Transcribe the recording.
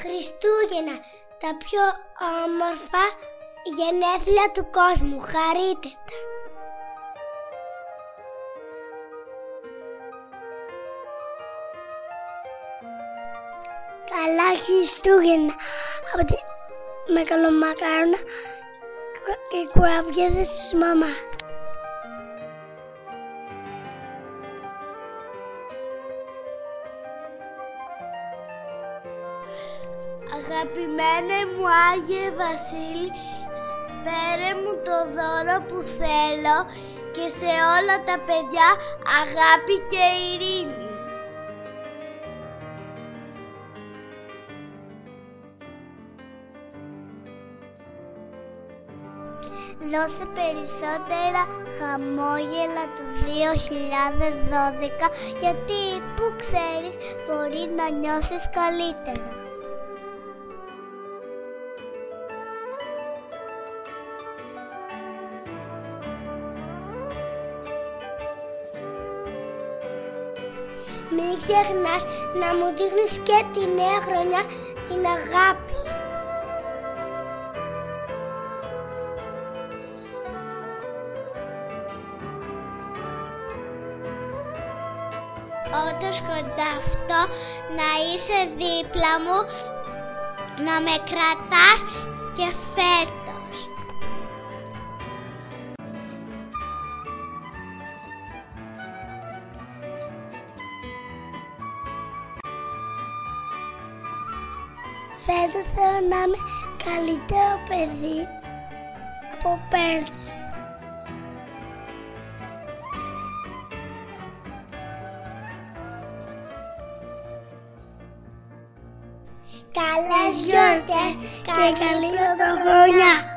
Χριστούγεννα, τα πιο όμορφα γενέθλια του κόσμου. Χαρείτε τα. Καλά Χριστούγεννα από τη Μεγαλομακάρονα και κουραμπιέδες της μαμάς. Αγαπημένε μου Άγιε Βασίλη, φέρε μου το δώρο που θέλω και σε όλα τα παιδιά αγάπη και ειρήνη. Δώσε περισσότερα χαμόγελα το 2012, γιατί που ξέρεις μπορεί να νιώσεις καλύτερα. Μην ξεχνάς να μου δείχνεις και τη νέα χρονιά την αγάπη σου. Όταν σκοντάφτω να είσαι δίπλα μου, να με κρατάς και φέρτος. Φέτος θέλω να είμαι καλύτερο παιδί από πέρσι. Καλές γιορτές και καλή πρωτοχρονιά!